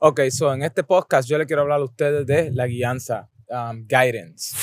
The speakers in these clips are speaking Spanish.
Ok, so en este podcast yo le quiero hablar a ustedes de la guianza, guidance.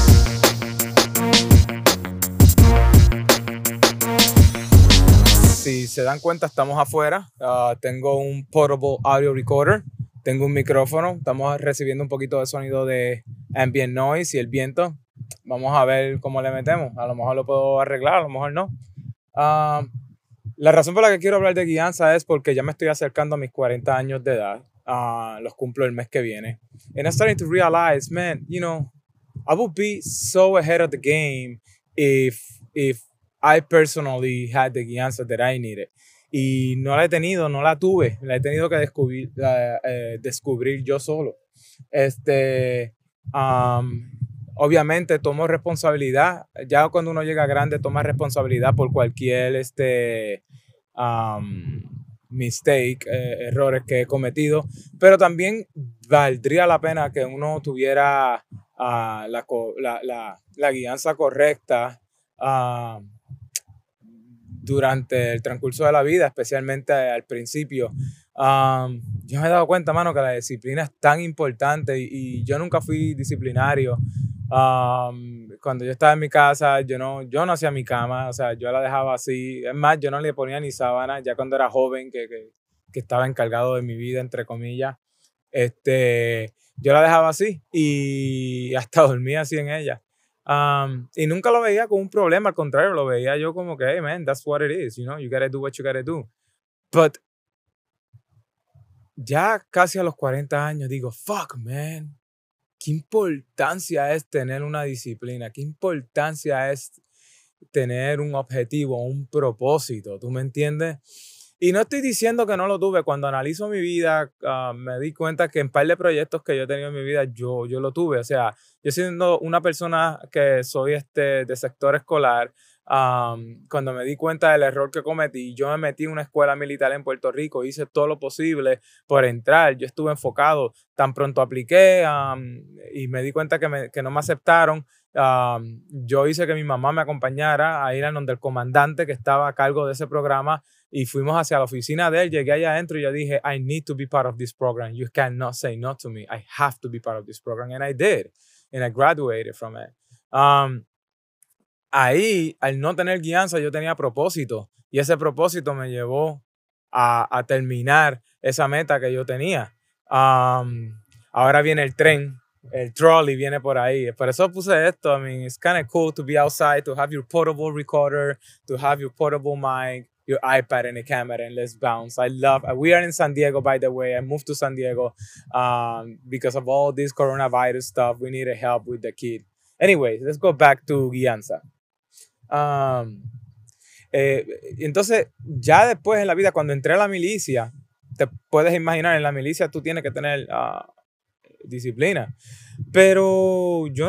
Si se dan cuenta, estamos afuera. Tengo un portable audio recorder. Tengo un micrófono. Estamos recibiendo un poquito de sonido de ambient noise y el viento. Vamos a ver cómo le metemos. A lo mejor lo puedo arreglar, a lo mejor no. La razón por la que quiero hablar de guianza es porque ya me estoy acercando a mis 40 años de edad. Los cumplo el mes que viene. And I'm starting to realize, man, you know, I would be so ahead of the game if I personally had the guianza that I needed. Y no la he tenido, no la tuve. La he tenido que descubrir yo solo. Obviamente tomo responsabilidad. Ya cuando uno llega grande, toma responsabilidad por cualquier mistake, errores que he cometido. Pero también valdría la pena que uno tuviera la guianza correcta durante el transcurso de la vida, especialmente al principio. Yo me he dado cuenta, mano, que la disciplina es tan importante y yo nunca fui disciplinario. Cuando yo estaba en mi casa, yo no hacía mi cama, o sea, yo la dejaba así. Es más, yo no le ponía ni sábana, ya cuando era joven, que estaba encargado de mi vida, entre comillas. Yo la dejaba así y hasta dormía así en ella. Y nunca lo veía como un problema, al contrario, lo veía yo como que, hey man, that's what it is, you know, you gotta do what you gotta do. But ya casi a los 40 años digo, fuck man, qué importancia es tener una disciplina, qué importancia es tener un objetivo, un propósito, ¿tú me entiendes? Y no estoy diciendo que no lo tuve. Cuando analizo mi vida, me di cuenta que en par de proyectos que yo he tenido en mi vida, yo lo tuve. O sea, yo siendo una persona que soy de sector escolar, cuando me di cuenta del error que cometí, yo me metí en una escuela militar en Puerto Rico, hice todo lo posible por entrar, yo estuve enfocado, tan pronto apliqué y me di cuenta que no me aceptaron. Yo hice que mi mamá me acompañara a ir a donde el comandante que estaba a cargo de ese programa y fuimos hacia la oficina de él. Llegué allá adentro y yo dije, I need to be part of this program. You cannot say no to me. I have to be part of this program. And I did. And I graduated from it. Ahí, al no tener guianza, yo tenía propósito. Y ese propósito me llevó a terminar esa meta que yo tenía. Ahora viene el tren. El trolley viene por ahí. Por eso puse esto. I mean, it's kind of cool to be outside, to have your portable recorder, to have your portable mic, your iPad and a camera, and let's bounce. We are in San Diego, by the way. I moved to San Diego because of all this coronavirus stuff. We needed help with the kid. Anyway, let's go back to guianza. Entonces, ya después en la vida, cuando entré a la milicia, te puedes imaginar, en la milicia tú tienes que tener disciplina. Pero yo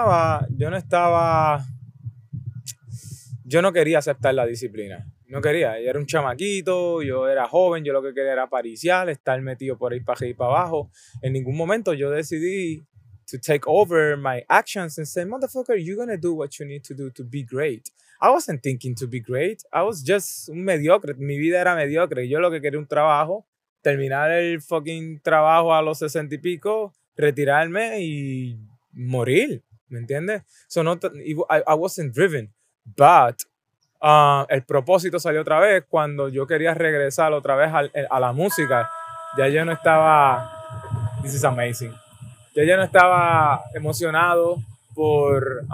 no quería aceptar la disciplina. No quería. Yo era un chamaquito, yo era joven, yo lo que quería era pariciar, estar metido por ahí para arriba y para abajo. En ningún momento yo decidí to take over my actions and say, motherfucker, you're gonna do what you need to do to be great. I wasn't thinking to be great. I was just un mediocre. Mi vida era mediocre. Yo lo que quería un trabajo, terminar el fucking trabajo a los 60 y pico, retirarme y morir. ¿Me entiendes? So I wasn't driven. But el propósito salió otra vez cuando yo quería regresar otra vez a la música. Ya yo no estaba... This is amazing. Ya no estaba emocionado por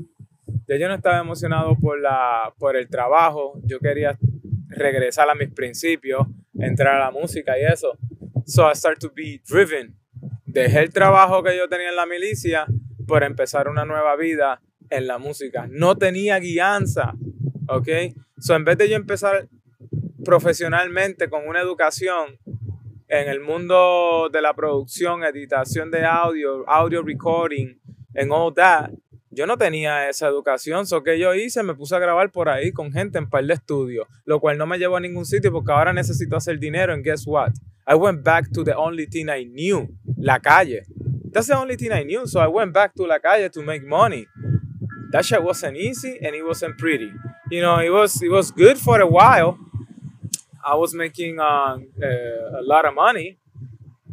el trabajo. Yo quería regresar a mis principios, entrar a la música y eso. So I started to be driven. Dejé el trabajo que yo tenía en la milicia por empezar una nueva vida en la música. No tenía guianza, ¿ok? So en vez de yo empezar profesionalmente con una educación en el mundo de la producción, editación de audio recording, en all that, yo no tenía esa educación. So que yo hice, me puse a grabar por ahí con gente en par de estudios, lo cual no me llevó a ningún sitio porque ahora necesito hacer dinero. And guess what? I went back to the only thing I knew, la calle. That's the only thing I knew. So I went back to la calle to make money. That shit wasn't easy and it wasn't pretty. You know, it was good for a while. I was making a lot of money,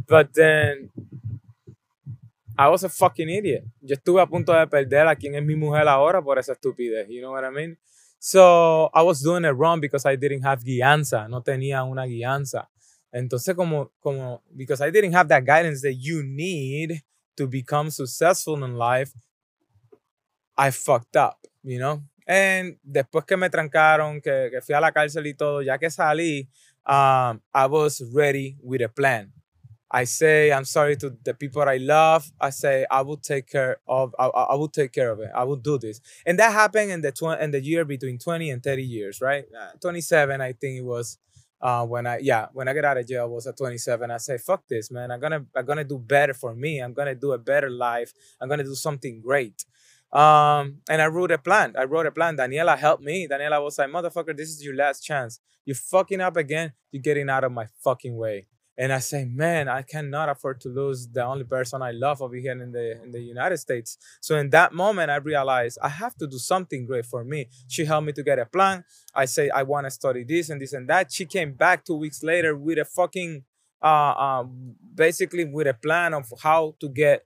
But then I was a fucking idiot. Yo estuve a punto de perder a quien es mi mujer ahora por esa estupidez. You know what I mean? So I was doing it wrong because I didn't have guianza. No tenía una guianza. Entonces, because I didn't have that guidance that you need to become successful in life, I fucked up, you know? And después que me trancaron, que fui a la cárcel y todo, ya que salí, I was ready with a plan. I say I'm sorry to the people I love. I say I will take care of. I will take care of it. I will do this, and that happened in the year between 20 and 30 years, right? 27, I think it was. When I get out of jail, I was at 27. I say, fuck this, man. I'm gonna do better for me. I'm gonna do a better life. I'm gonna do something great. And I wrote a plan. Daniela helped me. Daniela was like, motherfucker, this is your last chance. You're fucking up again. You're getting out of my fucking way. And I say, man, I cannot afford to lose the only person I love over here in the United States. So in that moment, I realized I have to do something great for me. She helped me to get a plan. I say, I want to study this and this and that. She came back 2 weeks later with a fucking, basically with a plan of how to get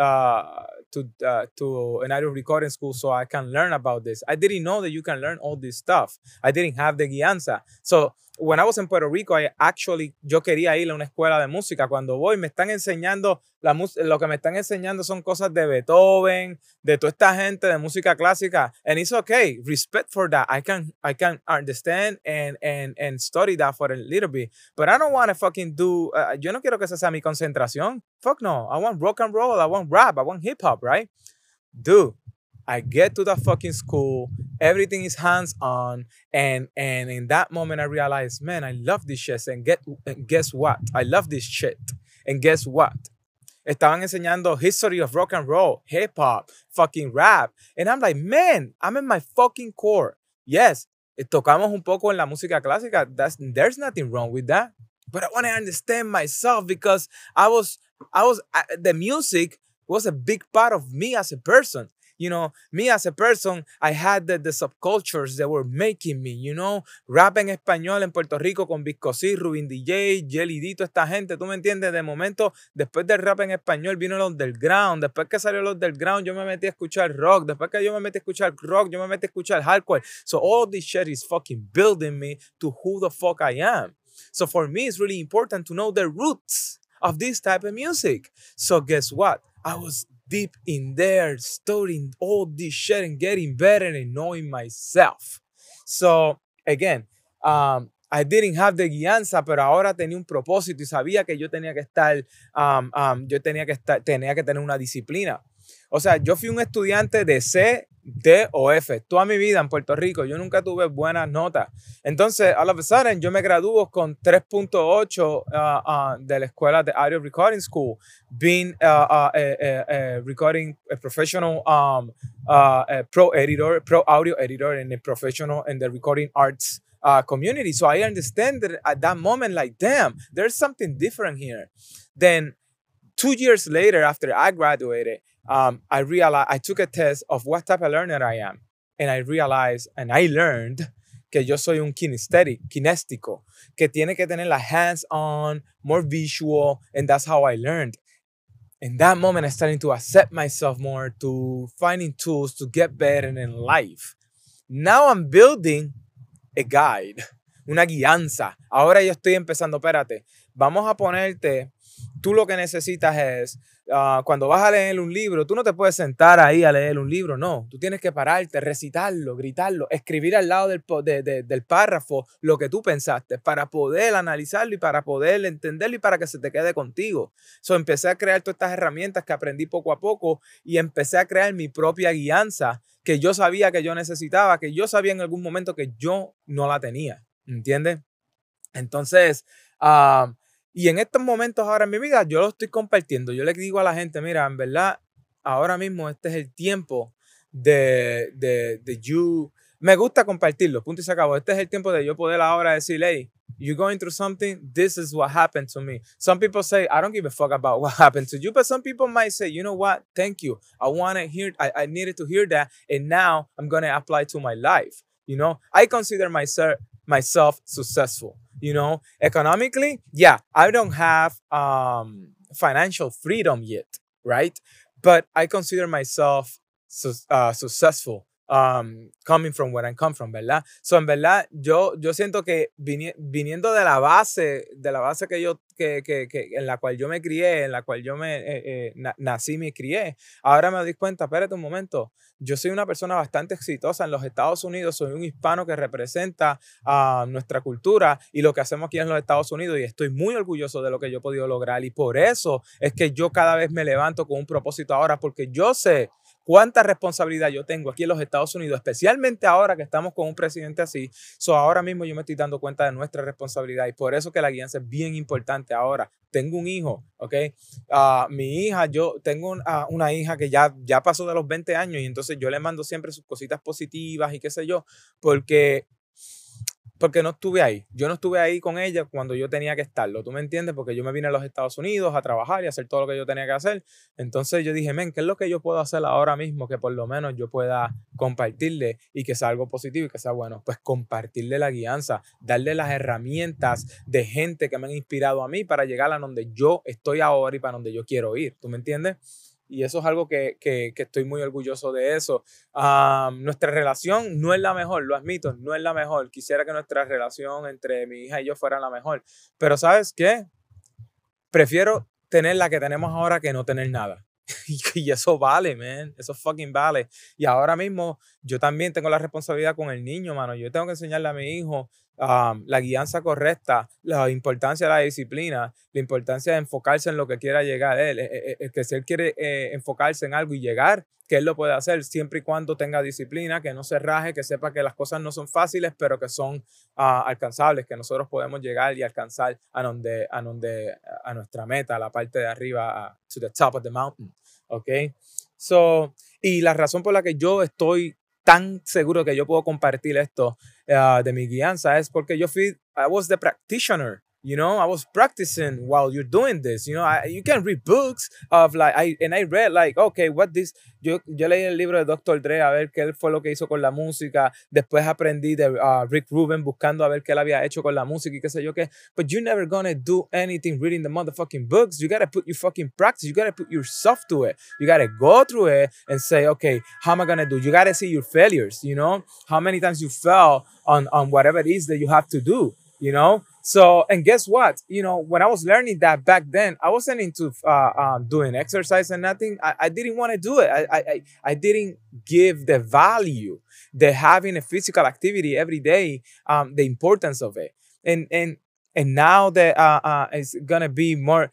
to an audio recording school so I can learn about this. I didn't know that you can learn all this stuff. I didn't have the guianza. So when I was in Puerto Rico, yo quería ir a una escuela de música. Cuando voy, me están enseñando, lo que me están enseñando son cosas de Beethoven, de toda esta gente de música clásica. And it's okay. Respect for that. I can understand and study that for a little bit. But I don't want to fucking do, yo no quiero que esa sea mi concentración. Fuck no. I want rock and roll. I want rap. I want hip hop, right? Dude, I get to the fucking school, everything is hands-on, and in that moment I realized, man, I love this shit, and guess what? I love this shit. And guess what? Estaban enseñando history of rock and roll, hip-hop, fucking rap. And I'm like, man, I'm in my fucking core. Yes, tocamos un poco en la música clásica. There's nothing wrong with that. But I want to understand myself because the music was a big part of me as a person. You know, me as a person, I had the subcultures that were making me, you know, rap en español en Puerto Rico con Viscosí, Rubin DJ, Jelly Dito, esta gente, tú me entiendes, de momento, después del rap en español vino los del ground, después que salió los del ground yo me metí a escuchar rock, después que yo me metí a escuchar rock, yo me metí a escuchar hardcore, so all this shit is fucking building me to who the fuck I am. So for me, it's really important to know the roots of this type of music. So guess what? I was deep in there, studying all this shit and getting better and knowing myself. So again, I didn't have the guianza, pero ahora tenía un propósito y sabía que yo tenía que estar, tenía que tener una disciplina. O sea, yo fui un estudiante de C, D o F. Toda mi vida en Puerto Rico, yo nunca tuve buenas notas. Entonces, all of a sudden, yo me gradúo con 3.8 de la escuela de Audio Recording School, being recording a professional pro audio editor and a professional in the recording arts community. So I understand that at that moment, like, damn, there's something different here. Then 2 years later, after I graduated, I realized I took a test of what type of learner I am. And I realized, and I learned que yo soy un kinestético, que tiene que tener la hands-on, more visual, and that's how I learned. In that moment, I started to accept myself more, to finding tools to get better in life. Now I'm building a guide, una guianza. Ahora yo estoy empezando, espérate, vamos a ponerte, tú lo que necesitas es, cuando vas a leer un libro, tú no te puedes sentar ahí a leer un libro, no. Tú tienes que pararte, recitarlo, gritarlo, escribir al lado del párrafo lo que tú pensaste para poder analizarlo y para poder entenderlo y para que se te quede contigo. So, empecé a crear todas estas herramientas que aprendí poco a poco y empecé a crear mi propia guianza que yo sabía que yo necesitaba, que yo sabía en algún momento que yo no la tenía, ¿entiendes? Entonces, y en estos momentos ahora en mi vida, yo lo estoy compartiendo. Yo le digo a la gente, mira, en verdad, ahora mismo este es el tiempo de you. Me gusta compartirlo, punto y se acabó. Este es el tiempo de yo poder ahora decir, hey, you're going through something, this is what happened to me. Some people say, I don't give a fuck about what happened to you, but some people might say, you know what, thank you. I needed to hear that, and now I'm going to apply to my life. You know, I consider myself successful. You know, economically, yeah, I don't have financial freedom yet, right? But I consider myself successful, coming from where I come from, ¿verdad? So, en verdad, yo siento que viniendo de la base que yo, que en la cual yo me crié, en la cual yo nací y me crié, ahora me doy cuenta, espérate un momento, yo soy una persona bastante exitosa en los Estados Unidos, soy un hispano que representa a nuestra cultura y lo que hacemos aquí en los Estados Unidos, y estoy muy orgulloso de lo que yo he podido lograr, y por eso es que yo cada vez me levanto con un propósito ahora, porque yo sé cuánta responsabilidad yo tengo aquí en los Estados Unidos, especialmente ahora que estamos con un presidente así. Ahora mismo yo me estoy dando cuenta de nuestra responsabilidad, y por eso que la guianza es bien importante ahora. Tengo un hijo, ¿ok? Mi hija, yo tengo una hija que ya pasó de los 20 años, y entonces yo le mando siempre sus cositas positivas y qué sé yo, porque no estuve ahí. Yo no estuve ahí con ella cuando yo tenía que estarlo. ¿Tú me entiendes? Porque yo me vine a los Estados Unidos a trabajar y a hacer todo lo que yo tenía que hacer. Entonces yo dije, men, ¿qué es lo que yo puedo hacer ahora mismo que por lo menos yo pueda compartirle y que sea algo positivo y que sea bueno? Pues compartirle la guianza, darle las herramientas de gente que me han inspirado a mí para llegar a donde yo estoy ahora y para donde yo quiero ir. ¿Tú me entiendes? Y eso es algo que estoy muy orgulloso de eso. Nuestra relación no es la mejor, lo admito, no es la mejor. Quisiera que nuestra relación entre mi hija y yo fuera la mejor. Pero ¿sabes qué? Prefiero tener la que tenemos ahora que no tener nada. Y eso vale, man. Eso fucking vale. Y ahora mismo yo también tengo la responsabilidad con el niño, mano. Yo tengo que enseñarle a mi hijo la guianza correcta, la importancia de la disciplina, la importancia de enfocarse en lo que quiera llegar él. Que si él quiere enfocarse en algo y llegar, que él lo puede hacer siempre y cuando tenga disciplina, que no se raje, que sepa que las cosas no son fáciles, pero que son alcanzables, que nosotros podemos llegar y alcanzar a nuestra meta, a la parte de arriba, to the top of the mountain. ¿Ok? Y la razón por la que yo estoy tan seguro que yo puedo compartir esto de mi guianza es porque I was the practitioner. You know, I was practicing while you're doing this. You know, you can read books of I read okay, yo leí el libro de Dr. Dre a ver qué fue lo que hizo con la música. Después aprendí de Rick Rubin buscando a ver qué él había hecho con la música y qué sé yo qué. But you're never gonna do anything reading the motherfucking books. You gotta put your fucking practice. You gotta put yourself to it. You gotta go through it and say, okay, how am I gonna do? You gotta see your failures, you know? How many times you fell on whatever it is that you have to do, you know? And guess what? You know, when I was learning that back then, I wasn't into doing exercise and nothing. I didn't want to do it. I didn't give the value, the having a physical activity every day, the importance of it. And now that it's gonna be more,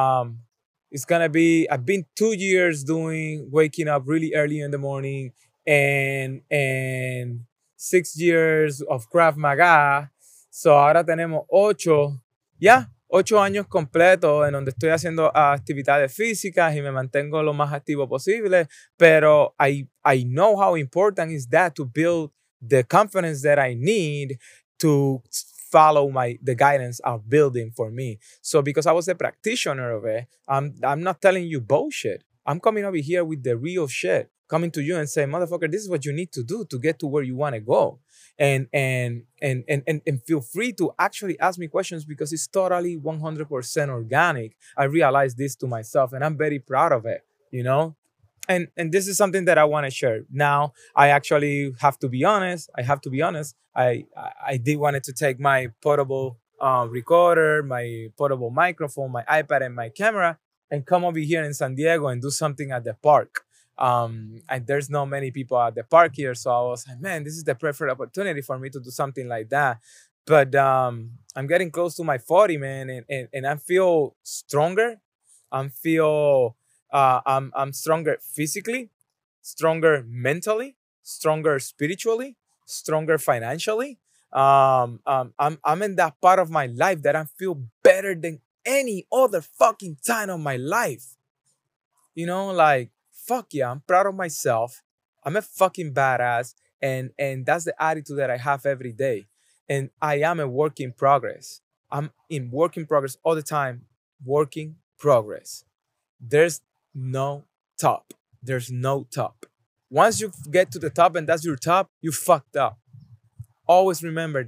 I've been 2 years waking up really early in the morning, and 6 years of Krav Maga. Ahora tenemos 8 años completos en donde estoy haciendo actividades físicas y me mantengo lo más activo posible, pero I know how important is that to build the confidence that I need to follow the guidance of building for me. So because I was a practitioner of it, I'm not telling you bullshit. I'm coming over here with the real shit, coming to you and say, motherfucker, this is what you need to do to get to where you want to go. And feel free to actually ask me questions because it's totally 100% organic. I realized this to myself and I'm very proud of it, you know? And this is something that I want to share. Now, I actually have to be honest. I did wanted to take my portable recorder, my portable microphone, my iPad, and my camera and come over here in San Diego and do something at the park. And there's not many people at the park here, so I was like, man, this is the perfect opportunity for me to do something like that. But I'm getting close to my 40, man, and I feel stronger. I'm stronger physically, stronger mentally, stronger spiritually, stronger financially. I'm in that part of my life that I feel better than any other fucking time of my life. You know, like, fuck yeah, I'm proud of myself. I'm a fucking badass. And that's the attitude that I have every day. And I am a work in progress. I'm in work in progress all the time. Working progress. There's no top. There's no top. Once you get to the top and that's your top, you fucked up. Always remember that.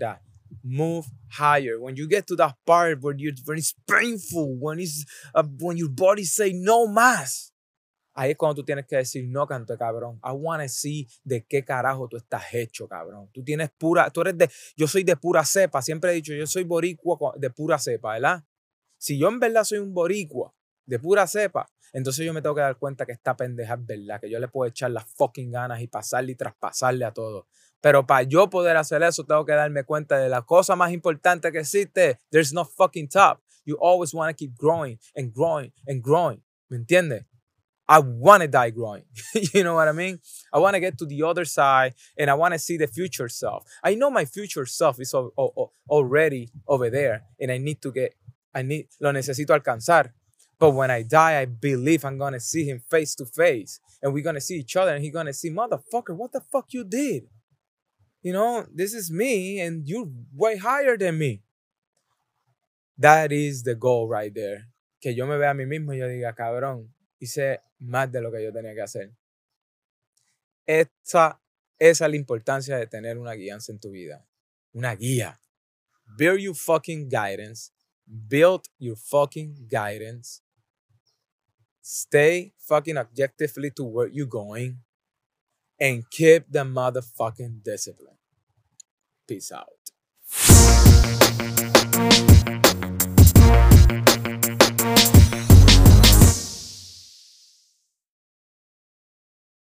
move higher. When you get to that part when it's painful, when your body say no más, ahí es cuando tú tienes que decir, no, canto de cabrón. I wanna see de qué carajo tú estás hecho, cabrón. Yo soy de pura cepa. Siempre he dicho, yo soy boricua de pura cepa, ¿verdad? Si yo en verdad soy un boricua de pura cepa, entonces yo me tengo que dar cuenta que esta pendeja es verdad, que yo le puedo echar las fucking ganas y pasarle y traspasarle a todo. Pero para yo poder hacer eso, tengo que darme cuenta de la cosa más importante que existe. There's no fucking top. You always want to keep growing and growing and growing. ¿Me entiendes? I want to die growing. You know what I mean? I want to get to the other side and I want to see the future self. I know my future self is already over there and lo necesito alcanzar. But when I die, I believe I'm going to see him face to face and we're going to see each other and he's going to see, motherfucker, what the fuck you did? You know, this is me and you're way higher than me. That is the goal right there. Que yo me vea a mí mismo y yo diga, cabrón, hice más de lo que yo tenía que hacer. Esa es la importancia de tener una guianza en tu vida. Una guía. Build your fucking guidance. Build your fucking guidance. Stay fucking objectively to where you're going. And keep the motherfucking discipline. Peace out.